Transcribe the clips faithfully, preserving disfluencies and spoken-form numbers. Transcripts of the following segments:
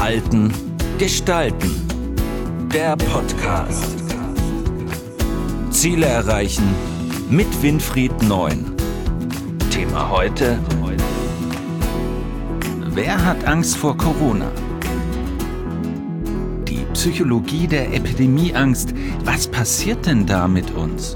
Halten, Gestalten. Der Podcast. Ziele erreichen mit Winfried Neun. Thema heute: Wer hat Angst vor Corona? Die Psychologie der Epidemieangst. Was passiert denn da mit uns?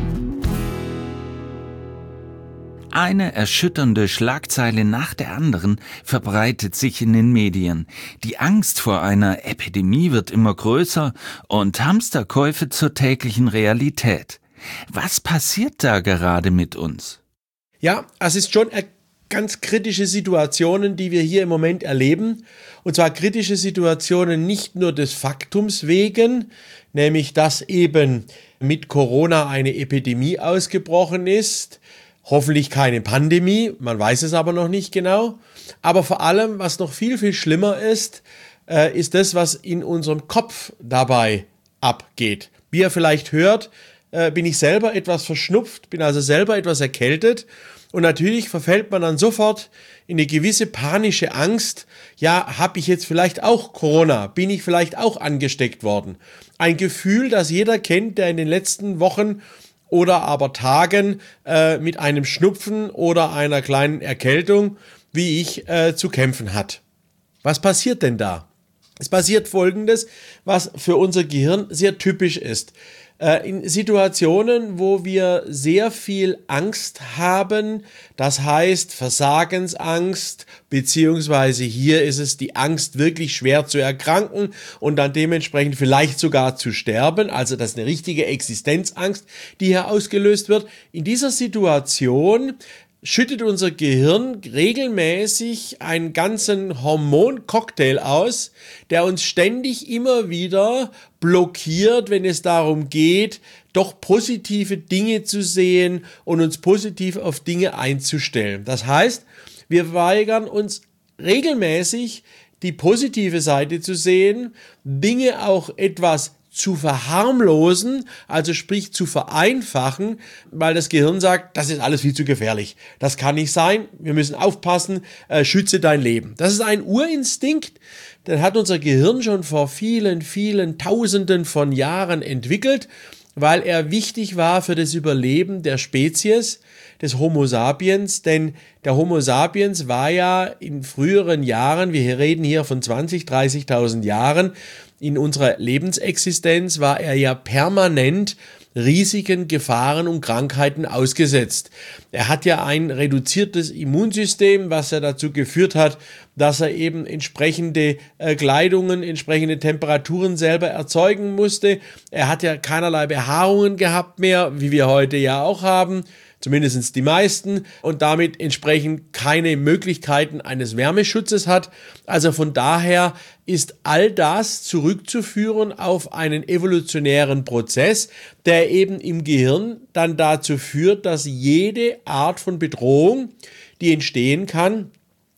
Eine erschütternde Schlagzeile nach der anderen verbreitet sich in den Medien. Die Angst vor einer Epidemie wird immer größer und Hamsterkäufe zur täglichen Realität. Was passiert da gerade mit uns? Ja, es ist schon eine ganz kritische Situationen, die wir hier im Moment erleben. Und zwar kritische Situationen nicht nur des Faktums wegen, nämlich dass eben mit Corona eine Epidemie ausgebrochen ist. Hoffentlich keine Pandemie, man weiß es aber noch nicht genau. Aber vor allem, was noch viel, viel schlimmer ist, äh, ist das, was in unserem Kopf dabei abgeht. Wie ihr vielleicht hört, äh, bin ich selber etwas verschnupft, bin also selber etwas erkältet. Und natürlich verfällt man dann sofort in eine gewisse panische Angst. Ja, habe ich jetzt vielleicht auch Corona? Bin ich vielleicht auch angesteckt worden? Ein Gefühl, das jeder kennt, der in den letzten Wochen oder aber Tagen äh, mit einem Schnupfen oder einer kleinen Erkältung, wie ich, äh, zu kämpfen hat. Was passiert denn da? Es passiert Folgendes, was für unser Gehirn sehr typisch ist. Äh, in Situationen, wo wir sehr viel Angst haben, das heißt Versagensangst, beziehungsweise hier ist es die Angst, wirklich schwer zu erkranken und dann dementsprechend vielleicht sogar zu sterben, also das ist eine richtige Existenzangst, die hier ausgelöst wird. In dieser Situation schüttet unser Gehirn regelmäßig einen ganzen Hormoncocktail aus, der uns ständig immer wieder blockiert, wenn es darum geht, doch positive Dinge zu sehen und uns positiv auf Dinge einzustellen. Das heißt, wir weigern uns regelmäßig, die positive Seite zu sehen, Dinge auch etwas zu verharmlosen, also sprich zu vereinfachen, weil das Gehirn sagt, das ist alles viel zu gefährlich. Das kann nicht sein, wir müssen aufpassen, äh, schütze dein Leben. Das ist ein Urinstinkt, den hat unser Gehirn schon vor vielen, vielen Tausenden von Jahren entwickelt, weil er wichtig war für das Überleben der Spezies, des Homo sapiens, denn der Homo sapiens war ja in früheren Jahren, wir reden hier von zwanzig, dreißigtausend Jahren, in unserer Lebensexistenz war er ja permanent Risiken, Gefahren und Krankheiten ausgesetzt. Er hat ja ein reduziertes Immunsystem, was ja dazu geführt hat, dass er eben entsprechende äh, Kleidungen, entsprechende Temperaturen selber erzeugen musste. Er hat ja keinerlei Behaarungen gehabt mehr, wie wir heute ja auch haben. Zumindest die meisten, und damit entsprechend keine Möglichkeiten eines Wärmeschutzes hat. Also von daher ist all das zurückzuführen auf einen evolutionären Prozess, der eben im Gehirn dann dazu führt, dass jede Art von Bedrohung, die entstehen kann,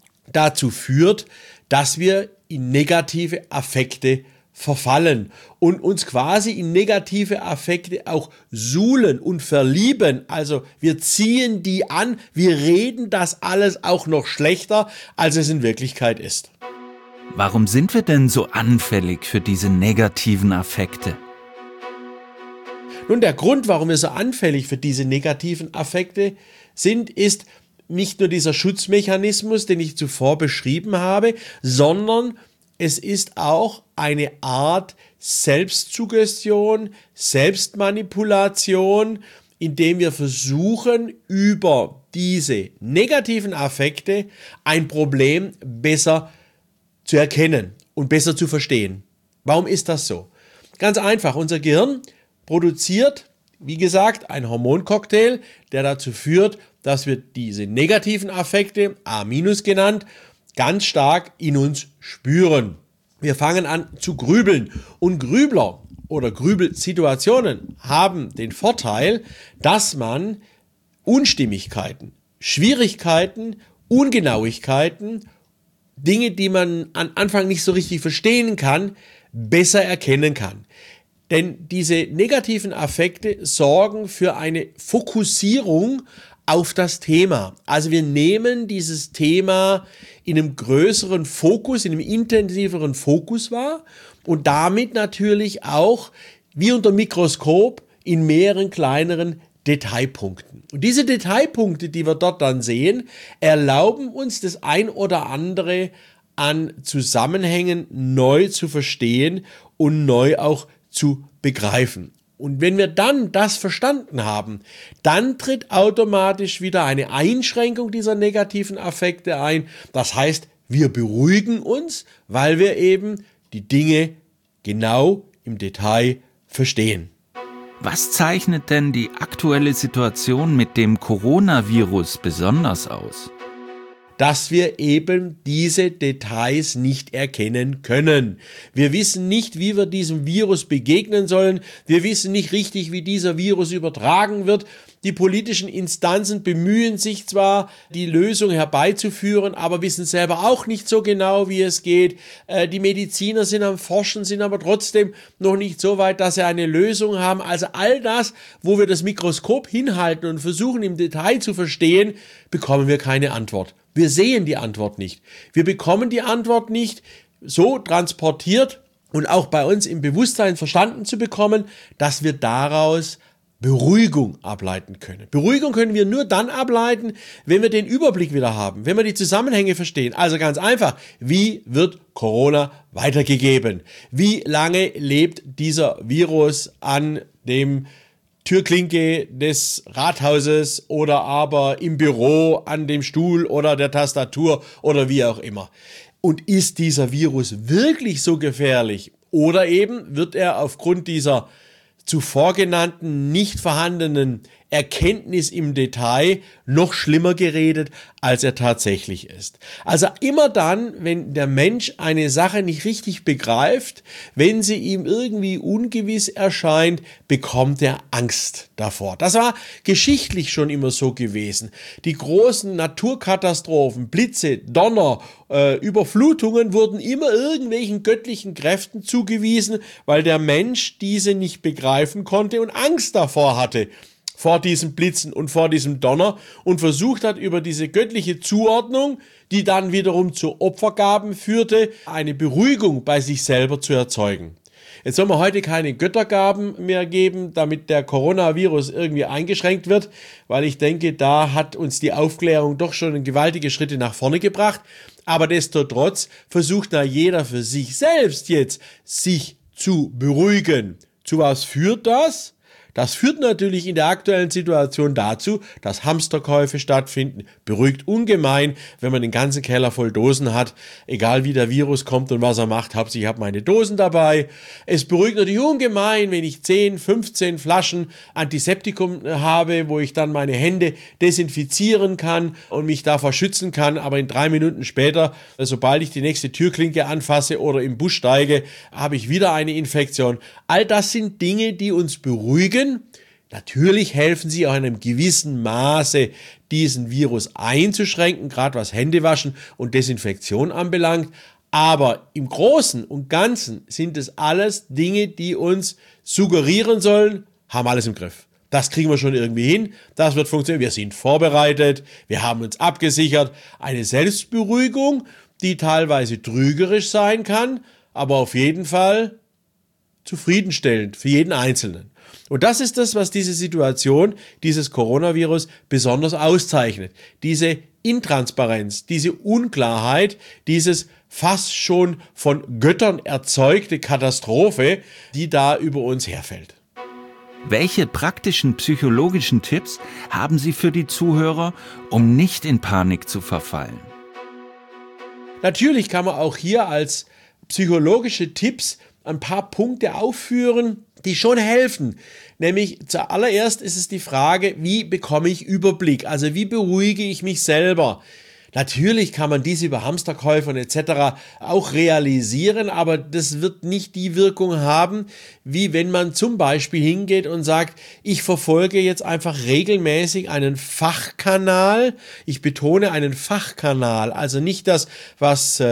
dazu führt, dass wir in negative Affekte verfallen und uns quasi in negative Affekte auch suhlen und verlieben. Also wir ziehen die an, wir reden das alles auch noch schlechter, als es in Wirklichkeit ist. Warum sind wir denn so anfällig für diese negativen Affekte? Nun, der Grund, warum wir so anfällig für diese negativen Affekte sind, ist nicht nur dieser Schutzmechanismus, den ich zuvor beschrieben habe, sondern es ist auch eine Art Selbstsuggestion, Selbstmanipulation, indem wir versuchen, über diese negativen Affekte ein Problem besser zu erkennen und besser zu verstehen. Warum ist das so? Ganz einfach, unser Gehirn produziert, wie gesagt, einen Hormoncocktail, der dazu führt, dass wir diese negativen Affekte, A- genannt, ganz stark in uns spüren. Wir fangen an zu grübeln und Grübler oder Grübelsituationen haben den Vorteil, dass man Unstimmigkeiten, Schwierigkeiten, Ungenauigkeiten, Dinge, die man am Anfang nicht so richtig verstehen kann, besser erkennen kann. Denn diese negativen Affekte sorgen für eine Fokussierung auf das Thema. Also wir nehmen dieses Thema in einem größeren Fokus, in einem intensiveren Fokus wahr und damit natürlich auch wie unter Mikroskop in mehreren kleineren Detailpunkten. Und diese Detailpunkte, die wir dort dann sehen, erlauben uns das ein oder andere an Zusammenhängen neu zu verstehen und neu auch zu begreifen. Und wenn wir dann das verstanden haben, dann tritt automatisch wieder eine Einschränkung dieser negativen Affekte ein. Das heißt, wir beruhigen uns, weil wir eben die Dinge genau im Detail verstehen. Was zeichnet denn die aktuelle Situation mit dem Coronavirus besonders aus? Dass wir eben diese Details nicht erkennen können. Wir wissen nicht, wie wir diesem Virus begegnen sollen. Wir wissen nicht richtig, wie dieser Virus übertragen wird. Die politischen Instanzen bemühen sich zwar, die Lösung herbeizuführen, aber wissen selber auch nicht so genau, wie es geht. Die Mediziner sind am Forschen, sind aber trotzdem noch nicht so weit, dass sie eine Lösung haben. Also all das, wo wir das Mikroskop hinhalten und versuchen im Detail zu verstehen, bekommen wir keine Antwort. Wir sehen die Antwort nicht. Wir bekommen die Antwort nicht so transportiert und auch bei uns im Bewusstsein verstanden zu bekommen, dass wir daraus Beruhigung ableiten können. Beruhigung können wir nur dann ableiten, wenn wir den Überblick wieder haben, wenn wir die Zusammenhänge verstehen. Also ganz einfach, wie wird Corona weitergegeben? Wie lange lebt dieser Virus an dem Türklinke des Rathauses oder aber im Büro, an dem Stuhl oder der Tastatur oder wie auch immer? Und ist dieser Virus wirklich so gefährlich? Oder eben wird er aufgrund dieser zuvor genannten nicht vorhandenen Erkenntnis im Detail noch schlimmer geredet, als er tatsächlich ist. Also immer dann, wenn der Mensch eine Sache nicht richtig begreift, wenn sie ihm irgendwie ungewiss erscheint, bekommt er Angst davor. Das war geschichtlich schon immer so gewesen. Die großen Naturkatastrophen, Blitze, Donner, äh, Überflutungen wurden immer irgendwelchen göttlichen Kräften zugewiesen, weil der Mensch diese nicht begreifen konnte und Angst davor hatte, vor diesem Blitzen und vor diesem Donner und versucht hat, über diese göttliche Zuordnung, die dann wiederum zu Opfergaben führte, eine Beruhigung bei sich selber zu erzeugen. Jetzt soll man heute keine Göttergaben mehr geben, damit der Coronavirus irgendwie eingeschränkt wird, weil ich denke, da hat uns die Aufklärung doch schon gewaltige Schritte nach vorne gebracht. Aber destotrotz versucht da jeder für sich selbst jetzt, sich zu beruhigen. Zu was führt das? Das führt natürlich in der aktuellen Situation dazu, dass Hamsterkäufe stattfinden. Beruhigt ungemein, wenn man den ganzen Keller voll Dosen hat, egal wie der Virus kommt und was er macht, hauptsächlich ich habe meine Dosen dabei. Es beruhigt natürlich ungemein, wenn ich zehn, fünfzehn Flaschen Antiseptikum habe, wo ich dann meine Hände desinfizieren kann und mich davor schützen kann, aber in drei Minuten später, sobald ich die nächste Türklinke anfasse oder im Bus steige, habe ich wieder eine Infektion. All das sind Dinge, die uns beruhigen. Natürlich helfen sie auch in einem gewissen Maße, diesen Virus einzuschränken, gerade was Händewaschen und Desinfektion anbelangt. Aber im Großen und Ganzen sind es alles Dinge, die uns suggerieren sollen, haben alles im Griff. Das kriegen wir schon irgendwie hin, das wird funktionieren, wir sind vorbereitet, wir haben uns abgesichert. Eine Selbstberuhigung, die teilweise trügerisch sein kann, aber auf jeden Fall zufriedenstellend für jeden Einzelnen. Und das ist das, was diese Situation, dieses Coronavirus besonders auszeichnet. Diese Intransparenz, diese Unklarheit, dieses fast schon von Göttern erzeugte Katastrophe, die da über uns herfällt. Welche praktischen psychologischen Tipps haben Sie für die Zuhörer, um nicht in Panik zu verfallen? Natürlich kann man auch hier als psychologische Tipps ein paar Punkte aufführen, die schon helfen. Nämlich zuallererst ist es die Frage, wie bekomme ich Überblick? Also wie beruhige ich mich selber? Natürlich kann man dies über Hamsterkäufe und et cetera auch realisieren, aber das wird nicht die Wirkung haben, wie wenn man zum Beispiel hingeht und sagt, ich verfolge jetzt einfach regelmäßig einen Fachkanal. Ich betone einen Fachkanal, also nicht das, was äh,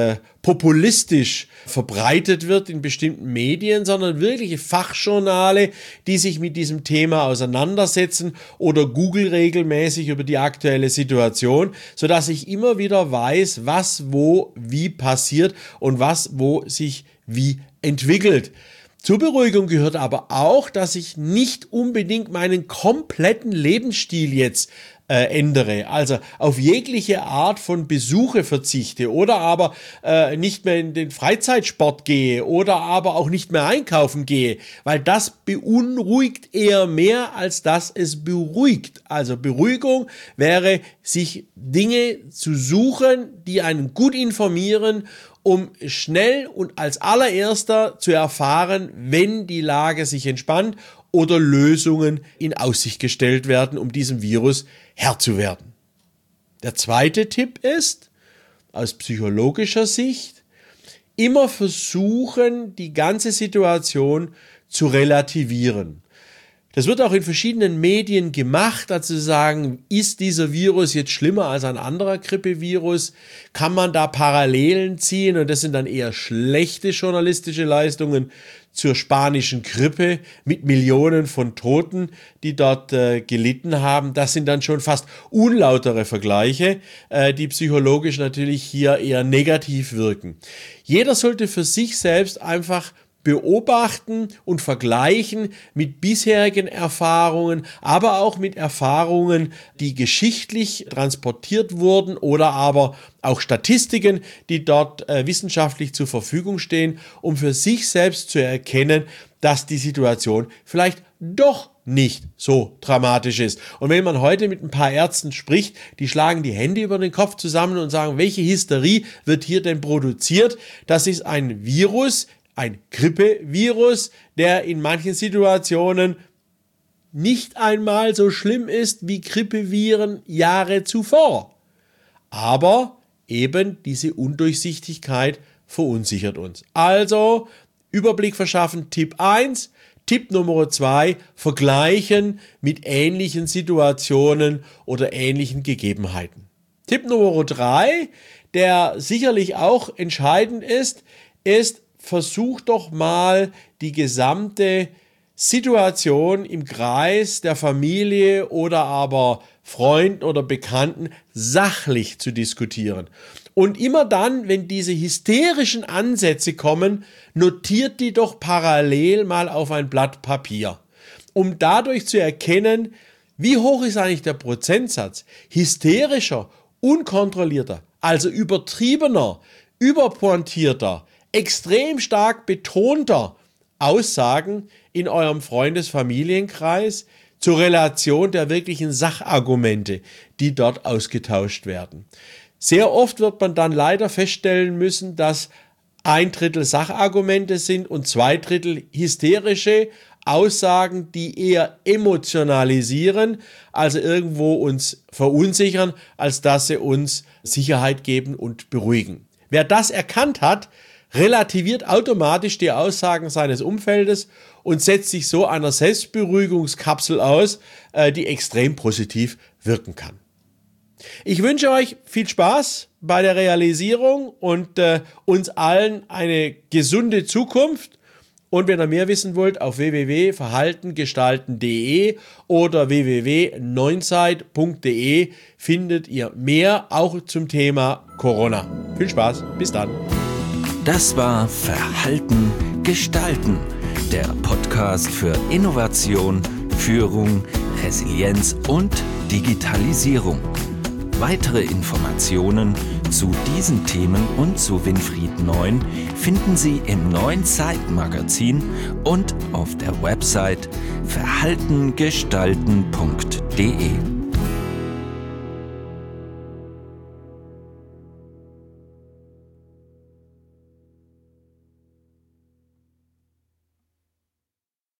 populistisch verbreitet wird in bestimmten Medien, sondern wirkliche Fachjournale, die sich mit diesem Thema auseinandersetzen oder Google regelmäßig über die aktuelle Situation, sodass ich immer wieder weiß, was wo wie passiert und was wo sich wie entwickelt. Zur Beruhigung gehört aber auch, dass ich nicht unbedingt meinen kompletten Lebensstil jetzt äh, ändere, also auf jegliche Art von Besuche verzichte oder aber äh, nicht mehr in den Freizeitsport gehe oder aber auch nicht mehr einkaufen gehe, weil das beunruhigt eher mehr, als dass es beruhigt. Also Beruhigung wäre, sich Dinge zu suchen, die einen gut informieren, um schnell und als allererster zu erfahren, wenn die Lage sich entspannt oder Lösungen in Aussicht gestellt werden, um diesem Virus Herr zu werden. Der zweite Tipp ist, aus psychologischer Sicht, immer versuchen, die ganze Situation zu relativieren. Das wird auch in verschiedenen Medien gemacht, also zu sagen, ist dieser Virus jetzt schlimmer als ein anderer Grippevirus? Kann man da Parallelen ziehen? Und das sind dann eher schlechte journalistische Leistungen zur spanischen Grippe mit Millionen von Toten, die dort äh, gelitten haben. Das sind dann schon fast unlautere Vergleiche, äh, die psychologisch natürlich hier eher negativ wirken. Jeder sollte für sich selbst einfach beobachten und vergleichen mit bisherigen Erfahrungen, aber auch mit Erfahrungen, die geschichtlich transportiert wurden oder aber auch Statistiken, die dort äh, wissenschaftlich zur Verfügung stehen, um für sich selbst zu erkennen, dass die Situation vielleicht doch nicht so dramatisch ist. Und wenn man heute mit ein paar Ärzten spricht, die schlagen die Hände über den Kopf zusammen und sagen, welche Hysterie wird hier denn produziert? Das ist ein Virus, ein Grippevirus, der in manchen Situationen nicht einmal so schlimm ist wie Grippeviren Jahre zuvor. Aber eben diese Undurchsichtigkeit verunsichert uns. Also Überblick verschaffen, Tipp eins. Tipp Nummer zwei, vergleichen mit ähnlichen Situationen oder ähnlichen Gegebenheiten. Tipp Nummer drei, der sicherlich auch entscheidend ist, ist, versuch doch mal die gesamte Situation im Kreis der Familie oder aber Freunden oder Bekannten sachlich zu diskutieren. Und immer dann, wenn diese hysterischen Ansätze kommen, notiert die doch parallel mal auf ein Blatt Papier, um dadurch zu erkennen, wie hoch ist eigentlich der Prozentsatz hysterischer, unkontrollierter, also übertriebener, überpointierter, extrem stark betonter Aussagen in eurem Freundes-Familienkreis zur Relation der wirklichen Sachargumente, die dort ausgetauscht werden. Sehr oft wird man dann leider feststellen müssen, dass ein Drittel Sachargumente sind und zwei Drittel hysterische Aussagen, die eher emotionalisieren, also irgendwo uns verunsichern, als dass sie uns Sicherheit geben und beruhigen. Wer das erkannt hat, relativiert automatisch die Aussagen seines Umfeldes und setzt sich so einer Selbstberuhigungskapsel aus, die extrem positiv wirken kann. Ich wünsche euch viel Spaß bei der Realisierung und äh, uns allen eine gesunde Zukunft. Und wenn ihr mehr wissen wollt, auf w w w punkt verhalten gestalten punkt d e oder w w w punkt neunzeit punkt d e findet ihr mehr auch zum Thema Corona. Viel Spaß, bis dann. Das war Verhalten gestalten, der Podcast für Innovation, Führung, Resilienz und Digitalisierung. Weitere Informationen zu diesen Themen und zu Winfried Neun finden Sie im Neunzeit-Magazin und auf der Website verhalten gestalten punkt d e.